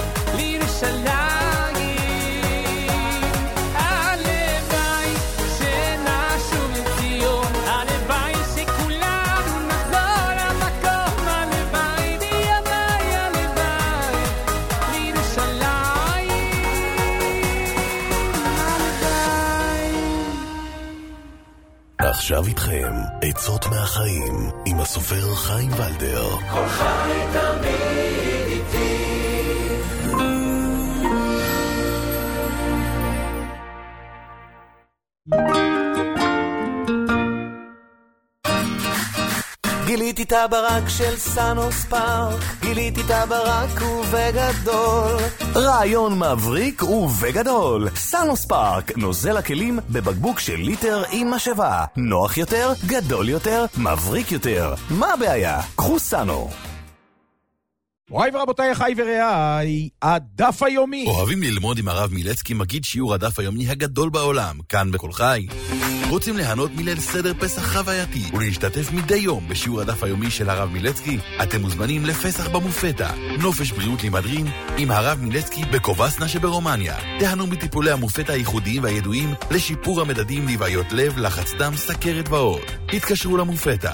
לירושלים, הלוואי שנשוב לציון, הלוואי שכולנו נחזור למקום, הלוואי בימיי, הלוואי לירושלים. עכשיו איתכם עצות מהחיים עם הסופר חיים ולדר. כל חי תמיד איתי. גיליתי את הברק של סאנוס פארק, גיליתי את הברק ובגדול. רעיון מבריק ובגדול. סאנוס פארק, נוזל הכלים בבקבוק של ליטר עם משאבה. נוח יותר, גדול יותר, מבריק יותר. מה הבעיה? קחו סאנו. מוריי ורבותיי, אחי ורעיי, הדף היומי. אוהבים ללמוד עם הרב מילצקי מגיד שיעור הדף היומי הגדול בעולם, כאן בכל חי? רוצים ליהנות מליל סדר פסח חווייתי ולהשתתף מדי יום בשיעור הדף היומי של הרב מילצקי? אתם מוזמנים לפסח במופתה, נופש בריאות למדרין עם הרב מילצקי בקובסנה שברומניה. תהנו מטיפולי המופתה הייחודיים והידועים לשיפור המדדים לבעיות לב, לחץ דם, סכרת ועוד. התקשרו למופתה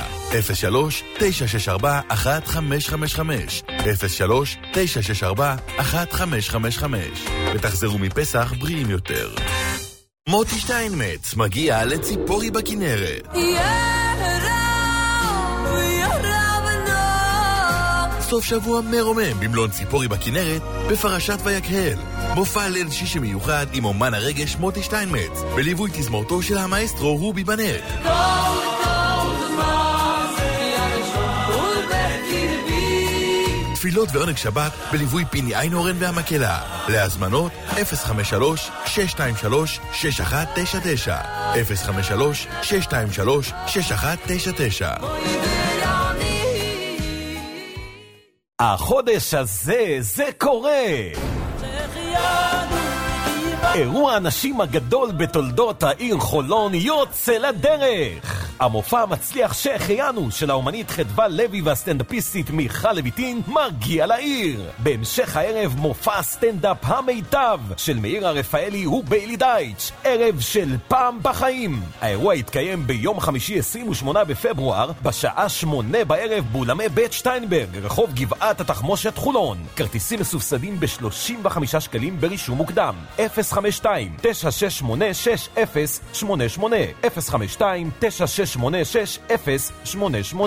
03-964-1555 03-964-1555 ותחזרו מפסח בריאים יותר. מוטי שטיינמץ מגיע לציפורי בכנרת. סוף שבוע מרומם במלון ציפורי בכנרת בפרשת ויקהל. מופע ליל שישי מיוחד עם אומן הרגש מוטי שטיינמץ בליווי תזמורתו של המאסטרו רובי בנט. תפילות ועונג שבת בליווי פיני איינורן והמקלה. להזמנות 053-623-6199 053-623-6199. החודש הזה זה קורה. אירוע הנשים הגדול בתולדות העיר חולון יוצא לדרך. המופע המצליח שהחיינו של האומנית חדווה לוי והסטנדאפיסטית מיכל לויטין מגיע לעיר. בהמשך הערב מופע סטנדאפ המיטב של מאיר הרפאלי וביילי דייץ', ערב של פעם בחיים. האירוע יתקיים ביום חמישי 28 בפברואר בשעה 8 בערב באולמי בית שטיינברג, רחוב גבעת התחמושת חולון. כרטיסים מסובסדים ב-35 שקלים ברישום מוקדם. 052-968-6088 052-968-6088.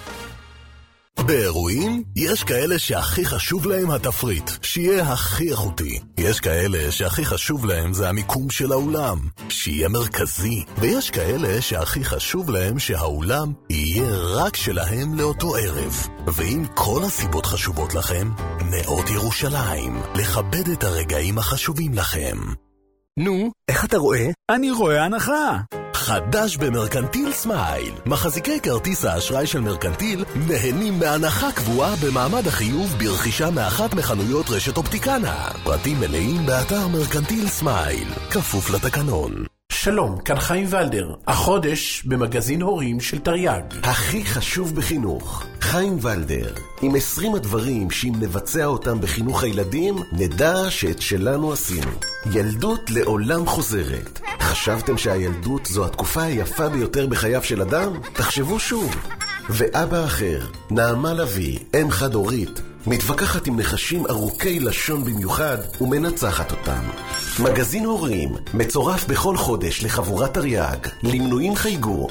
באירועים יש כאלה שהכי חשוב להם התפריט, שיהיה הכי איכותי. יש כאלה שהכי חשוב להם זה המיקום של האולם, שיהיה מרכזי. ויש כאלה שהכי חשוב להם שהאולם יהיה רק שלהם לאותו ערב. ואם כל הסיבות חשובות לכם, נאות ירושלים, לכבד את הרגעים החשובים לכם. נו, איך אתה רואה? אני רואה הנחה. חדש במרקנטיל סמייל. מחזיקי כרטיס האשראי של מרקנטיל נהנים מהנחה קבועה במעמד החיוב ברכישה מאחת מחנויות רשת אופטיקנה. פרטים מלאים באתר מרקנטיל סמייל. כפוף לתקנון. שלום, כאן חיים ולדר, החודש במגזין הורים של תרי"ג. הכי חשוב בחינוך, חיים ולדר, עם 20 הדברים שאם נבצע אותם בחינוך הילדים, נדע שאת שלנו עשינו. ילדות לעולם חוזרת. חשבתם שהילדות זו התקופה היפה ביותר בחייו של אדם? תחשבו שוב. ואבא אחר, נעמה לוי, אם חד הורית, מתווכחת עם נחשים ארוכי לשון במיוחד ומנצחת אותם. מגזין הורים מצורף בכל חודש לחבורת תרי"ג. למנויים חייגו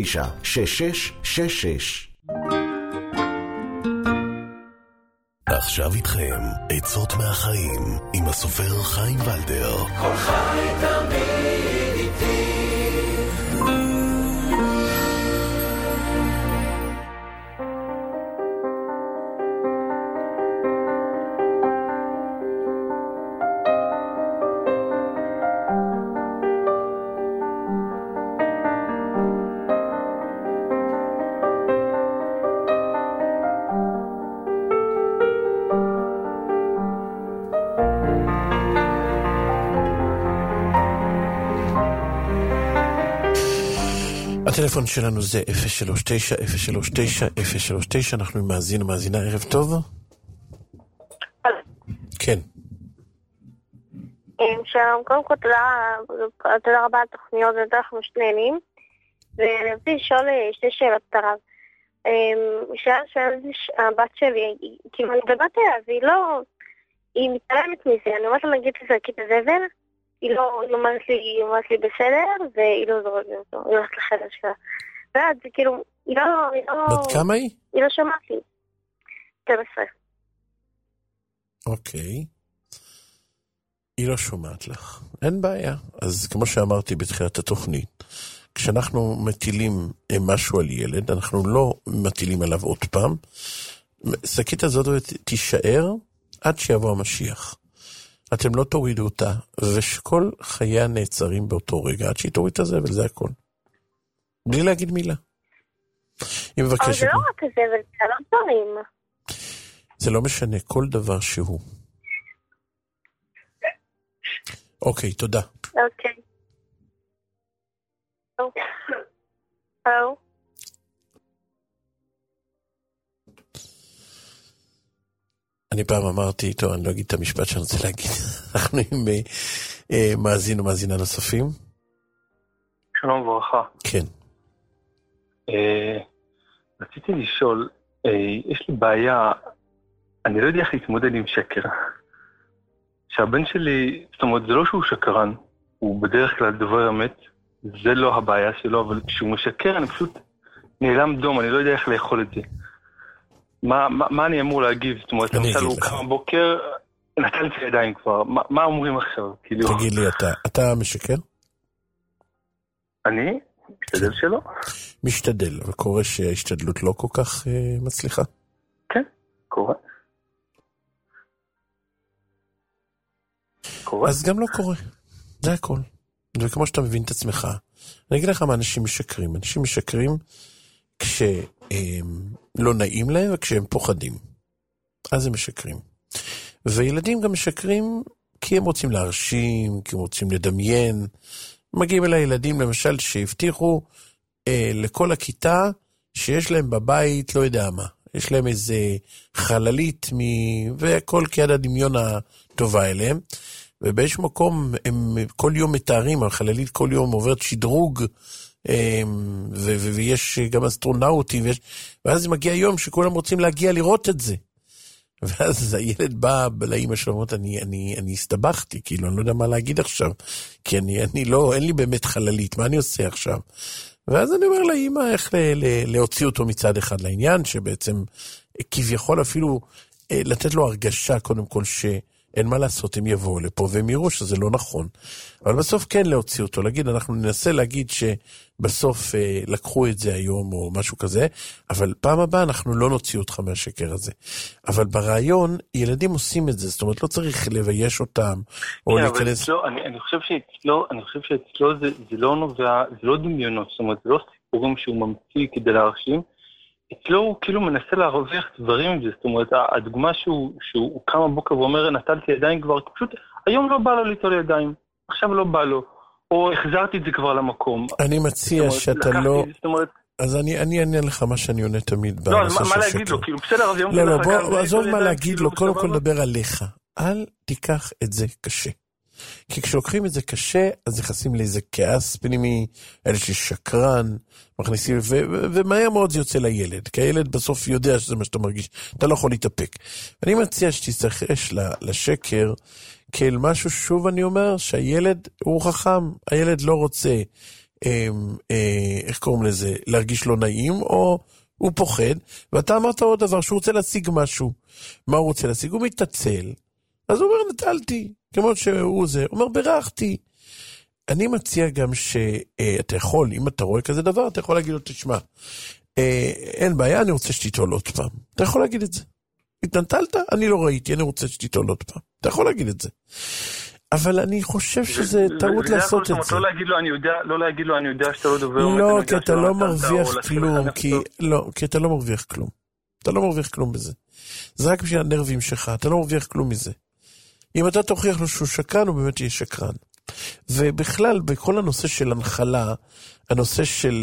0722-796666. ועכשיו איתכם, עצות מהחיים, עם הסופר חיים ולדר. כל חי תמיד איתי. הטלפון שלנו זה 039-039-039, אנחנו עם מאזין ומאזינה, ערב טוב. כן. שלום, קודם כל תודה רבה על תוכניות, אנחנו נהנים. ואני רוצה לשאול שתי שאלות הרב. הבת שלי, כאילו אני בבת אליו, היא מתעלמת מזה, אני אומרת לה נגיד תזרקי את הזבל, היא אומרת לי בסדר, והיא לא זורקת אותו, היא הולכת לחדר שלה. ואז זה כאילו, היא לא... בת כמה היא? היא לא שומעת לי. 12. אוקיי. היא לא שומעת לך. אין בעיה. אז כמו שאמרתי בתחילת התוכנית, כשאנחנו מטילים משהו על ילד, אנחנו לא מטילים עליו עוד פעם. שקית הזאת תישאר עד שיבוא המשיח. אתם לא תורידו אותה, ושכל חייה נעצרים באותו רגע, עד שהיא תוריד את הזבל, זה הכל. בלי להגיד מילה. היא מבקשת... אבל זה לא רק הזבל, זה לא דברים. זה לא משנה, כל דבר שהוא. אוקיי, תודה. אוקיי. אני פעם אמרתי איתו, אני לא אגיד את המשפט שאני רוצה להגיד. אנחנו עם מאזין ומאזינה נוספים. שלום וברכה. כן. רציתי לשאול, יש לי בעיה, אני לא יודע איך להתמודד עם שקר. שהבן שלי, זאת אומרת, זה לא שהוא שקרן, הוא בדרך כלל דובר אמת, זה לא הבעיה שלו, אבל כשהוא משקר אני פשוט נעלם דום, אני לא יודע איך לאכול את זה. מה אני אמור להגיב? זאת אומרת, למשל הוא קם בוקר, נטל את הידיים כבר, מה אומרים עכשיו? תגיד לי, אתה משקר? אני? משתדל שלא. משתדל, אבל קורה שההשתדלות לא כל כך מצליחה? כן, קורה. אז גם לא קורה, זה הכל. וכמו שאתה מבין את עצמך, אני אגיד לך מה אנשים משקרים. אנשים משקרים כשלא נעים להם וכשהם פוחדים. אז הם משקרים. וילדים גם משקרים כי הם רוצים להרשים, כי הם רוצים לדמיין. מגיעים אל הילדים למשל שהבטיחו לכל הכיתה שיש להם בבית, לא יודע מה. יש להם איזה חללית וכל כיד הדמיון הטובה אליהם. ובאיזשהו מקום הם כל יום מתארים, החללית כל יום עוברת שדרוג, ויש גם אסטרונאוטים, ואז מגיע יום שכולם רוצים להגיע לראות את זה. ואז הילד בא לאמא שלו, אומרת, אני הסתבכתי, כאילו, אני לא יודע מה להגיד עכשיו, כי אין לי באמת חללית, מה אני עושה עכשיו? ואז אני אומר לאמא איך להוציא אותו מצד אחד לעניין, שבעצם כביכול אפילו לתת לו הרגשה קודם כל אין מה לעשות, הם יבואו לפה והם יראו שזה לא נכון. אבל בסוף כן להוציא אותו, להגיד, אנחנו ננסה להגיד שבסוף לקחו את זה היום או משהו כזה, אבל פעם הבאה אנחנו לא נוציא אותך מהשקר הזה. אבל ברעיון, ילדים עושים את זה, זאת אומרת, לא צריך לבייש אותם, או להיכנס... אני חושב שאצלו זה לא נובע, זה לא דמיונות, זאת אומרת, זה לא סיפורים שהוא ממציא כדי להרשים, אצלו הוא כאילו מנסה להרוויח דברים עם זה, זאת אומרת, הדוגמה שהוא קם בבוקר ואומר, נטלתי ידיים כבר, פשוט היום לא בא לו ליטול ידיים, עכשיו לא בא לו, או החזרתי את זה כבר למקום. אני מציע שאתה לא... אז אני אענה לך מה שאני עונה תמיד. לא, מה להגיד לו? כאילו, בסדר, אז יום... לא, בוא, עזוב מה להגיד לו, קודם כל נדבר עליך. אל תיקח את זה קשה. כי כשלוקחים את זה קשה, אז נכנסים לאיזה כעס פנימי, אלה ששקרן, מכניסים, ומהר מאוד זה יוצא לילד, כי הילד בסוף יודע שזה מה שאתה מרגיש, אתה לא יכול להתאפק. ואני מציע שתסתחרש לשקר, כאל משהו, שוב אני אומר, שהילד הוא חכם, הילד לא רוצה, איך קוראים לזה, להרגיש לא נעים, או הוא פוחד, ואתה אמרת עוד דבר, שהוא רוצה להשיג משהו. מה הוא רוצה להשיג? הוא מתעצל. אז הוא אומר, נטלתי, כמו שהוא זה. הוא אומר, ברכתי. אני מציע גם שאתה יכול, אם אתה רואה כזה דבר, אתה יכול להגיד לו, תשמע, אין בעיה, אני רוצה שתיטול עוד פעם. אתה יכול להגיד את זה. התנטלת? אני לא ראיתי, אני רוצה שתיטול עוד פעם. אתה יכול להגיד את זה. אבל אני חושב שזה טעות לעשות את זה. לא להגיד לו, אני יודע שאתה לא דובר. לא, כי אתה לא מרוויח כלום. כי אתה לא מרוויח כלום. אתה לא מרוויח כלום בזה. זה רק בשביל הנרבים שלך, אתה לא מרוויח כלום מזה. אם אתה תוכיח לו שהוא שקרן, הוא באמת יהיה שקרן. ובכלל, בכל הנושא של הנחלה, הנושא של,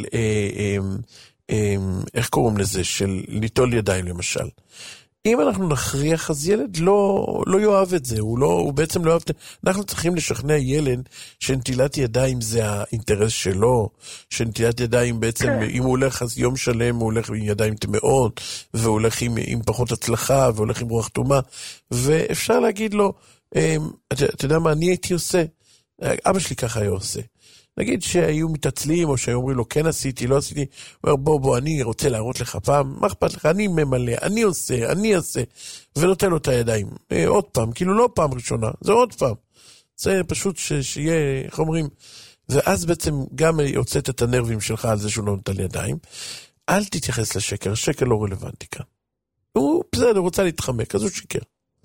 איך קוראים לזה? של ליטול ידיים למשל. אם אנחנו נכריח, אז ילד לא יאהב את זה, הוא בעצם לא יאהב את זה. אנחנו צריכים לשכנע ילד שנטילת ידיים זה האינטרס שלו, שנטילת ידיים בעצם, אם הוא הולך אז יום שלם, הוא הולך עם ידיים טמאות, והוא הולך עם פחות הצלחה, והולך עם רוח תומה, ואפשר להגיד לו, אתה יודע מה אני הייתי עושה? אבא שלי ככה היה עושה. נגיד שהיו מתעצלים, או שהיו אומרים לו, כן עשיתי, לא עשיתי, הוא אומר, בוא, אני רוצה להראות לך פעם, מה אכפת לך, אני ממלא, אני עושה, ונותן לו את הידיים. עוד פעם, כאילו לא פעם ראשונה, זה עוד פעם. זה פשוט שיהיה, איך אומרים, ואז בעצם גם יוצאת את הנרבים שלך על זה שהוא לא נותן ידיים. אל תתייחס לשקר, השקר לא רלוונטי כאן. הוא בסדר, רוצה להתחמק, אז הוא שקר.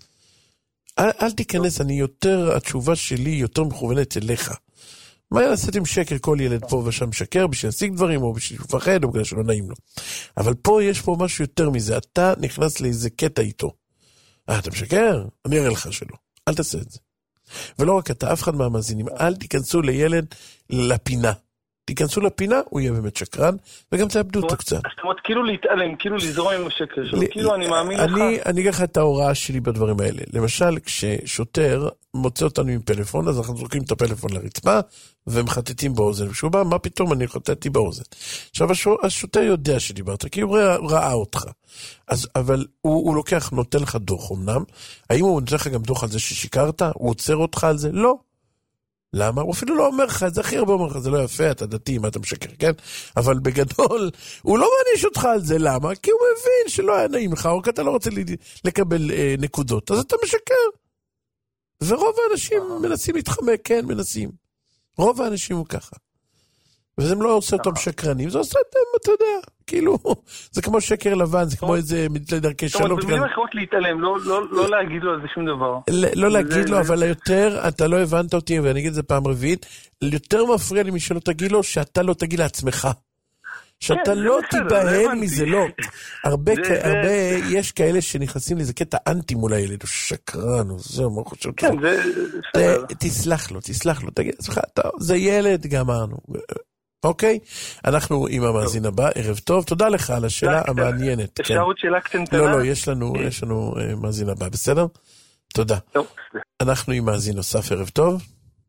אל תיכנס, התשובה שלי יותר מכוונת אליך. מה לעשות עם שקר? כל ילד פה ושם שקר, בשביל להשיג דברים, או בשביל לפחד, או בגלל שלא נעים לו. אבל פה יש פה משהו יותר מזה. אתה נכנס לאיזה קטע איתו. אתה משקר? אני אראה לך שלא. אל תעשה את זה. ולא רק אתה, אף אחד מהמאזינים, אל תיכנסו לילד לפינה. תיכנסו לפינה, הוא יהיה באמת שקרן, וגם תאבדו אותו קצת. זאת אומרת, כאילו להתעלם, כאילו לזרום עם השקר שלו, כאילו אני מאמין לך. אני אגיד לך את ההוראה שלי בדברים האלה. למשל, כששוטר מוצא אותנו עם פלאפון, אז אנחנו זורקים את הפלאפון לרצפה, ומחטטים באוזן. כשהוא בא, מה פתאום אני חטטתי באוזן? עכשיו, השוטר יודע שדיברת, כי הוא ראה אותך. אבל הוא לוקח, נותן לך דוח אמנם. האם הוא נותן לך גם דוח על זה ששיקרת? הוא עוצר אותך על זה? לא. למה? הוא אפילו לא אומר לך, זה הכי הרבה אומר לך, זה לא יפה, אתה דתי, מה אתה משקר, כן? אבל בגדול, הוא לא מעניש אותך על זה, למה? כי הוא מבין שלא היה נעים לך, או כי אתה לא רוצה לקבל נקודות, אז אתה משקר. ורוב האנשים מנסים להתחמק, כן, מנסים. רוב האנשים הוא ככה. וזה לא עושה אותם שקרנים, זה עושה אותם, אתה יודע, כאילו, זה כמו שקר לבן, זה כמו איזה דרכי שלום. זאת אומרת, במילים אחרות להתעלם, לא להגיד לו על זה שום דבר. לא להגיד לו, אבל יותר, אתה לא הבנת אותי, ואני אגיד את זה פעם רביעית, יותר מפריע לי משלא תגיד לו, שאתה לא תגיד לעצמך. שאתה לא תיבהל מזה, לא. הרבה, יש כאלה שנכנסים לזה קטע אנטי מול הילד, הוא שקרן, או זה, מה חושב? כן, זה... תסלח לו, תגיד, זה ילד, גמרנו. אוקיי? אנחנו עם המאזין הבא, ערב טוב, תודה לך על השאלה המעניינת. אפשר עוד שאלה קטנטנה? לא, יש לנו מאזין הבא, בסדר? תודה. אנחנו עם מאזין נוסף, ערב טוב?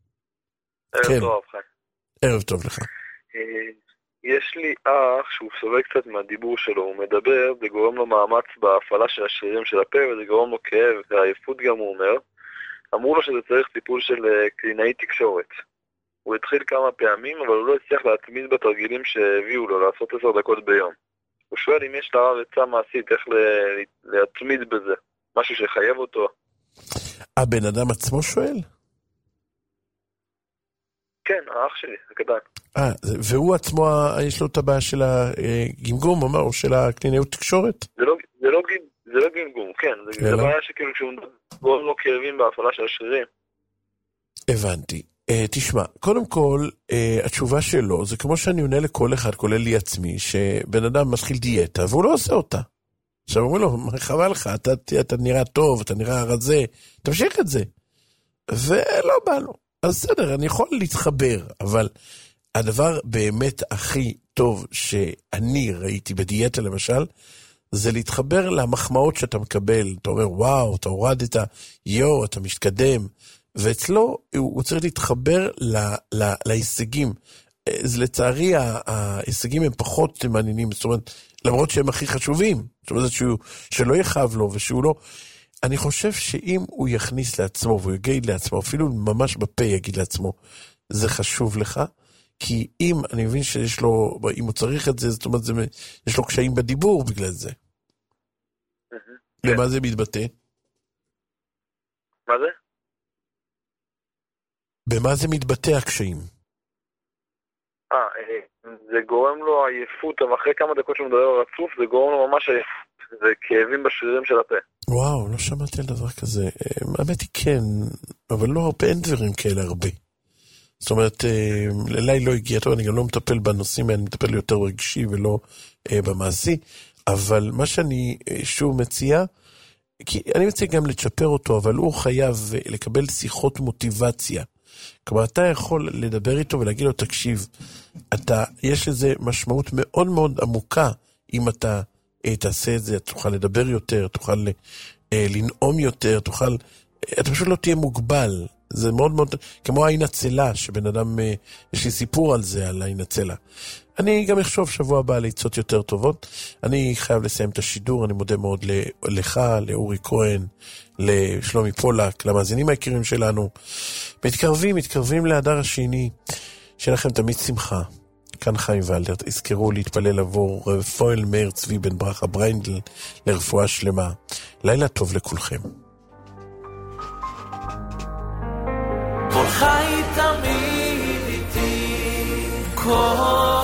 ערב טוב, חי. ערב טוב לך. יש לי אח שהוא סובל קצת מהדיבור שלו, הוא מדבר, זה גורם לו מאמץ בהפעלה של השרירים של הפה, וזה גורם לו כאב, והעייפות גם הוא אומר. אמרו לו שזה צריך טיפול של קלינאי תקשורת. הוא התחיל כמה פעמים, אבל הוא לא הצליח להתמיד בתרגילים שהביאו לו, לעשות 10 דקות ביום. הוא שואל אם יש לרב עצה מעשית, איך להתמיד בזה, משהו שחייב אותו. הבן אדם עצמו שואל? כן, האח שלי, הקטן. והוא עצמו, יש לו את הבעיה של הגמגום, או של הקלינאיות תקשורת? זה לא גמגום, כן. זה בעיה שכאילו כשהוא גורם לו כאבים בהפעלה של השרירים. הבנתי. תשמע, קודם כל, התשובה שלו, זה כמו שאני עונה לכל אחד, כולל לי עצמי, שבן אדם מתחיל דיאטה, והוא לא עושה אותה. עכשיו אומרים לו, חבל לך, אתה נראה טוב, אתה נראה רזה, תמשיך את זה. ולא בא לו. אז בסדר, אני יכול להתחבר, אבל הדבר באמת הכי טוב שאני ראיתי בדיאטה למשל, זה להתחבר למחמאות שאתה מקבל. אתה אומר, וואו, אתה הורדת, יו, אתה משתקדם. ואצלו הוא צריך להתחבר להישגים. אז לצערי ההישגים הם פחות מעניינים, זאת אומרת, למרות שהם הכי חשובים. זאת אומרת שלא יחב לו ושהוא לא... אני חושב שאם הוא יכניס לעצמו והוא יגיד לעצמו, אפילו ממש בפה יגיד לעצמו, זה חשוב לך, כי אם אני מבין שיש לו, אם הוא צריך את זה, זאת אומרת, יש לו קשיים בדיבור בגלל זה. למה זה מתבטא? מה זה? במה זה מתבטא הקשיים? זה גורם לו עייפות, אבל אחרי כמה דקות שהוא מדבר רצוף, זה גורם לו ממש עייפות, זה כאבים בשרירים של הפה. וואו, לא שמעתי על דבר כזה. האמת היא כן, אבל לא הרבה, אין דברים כאלה הרבה. זאת אומרת, אליי לא הגיע טוב, אני גם לא מטפל בנושאים, אני מטפל יותר רגשי ולא במעשי, אבל מה שאני שוב מציע, כי אני מציע גם לצ'פר אותו, אבל הוא חייב לקבל שיחות מוטיבציה. כלומר, אתה יכול לדבר איתו ולהגיד לו, תקשיב, יש לזה משמעות מאוד מאוד עמוקה, אם אתה תעשה את זה, תוכל לדבר יותר, תוכל לנאום יותר, אתה פשוט לא תהיה מוגבל. זה מאוד מאוד, כמו העין הצלה, שבן אדם, יש לי סיפור על זה, על העין הצלה. אני גם אחשוב שבוע הבא על עצות יותר טובות. אני חייב לסיים את השידור, אני מודה מאוד לך, לאורי כהן, לשלומי פולק, למאזינים היקרים שלנו. מתקרבים להדר השני, שיהיה לכם תמיד שמחה. כאן חיים ולדר, תזכרו להתפלל עבור פועל מאיר צבי בן ברכה בריינדל, לרפואה שלמה. לילה טוב לכולכם. כל חי תמיד איתי, כל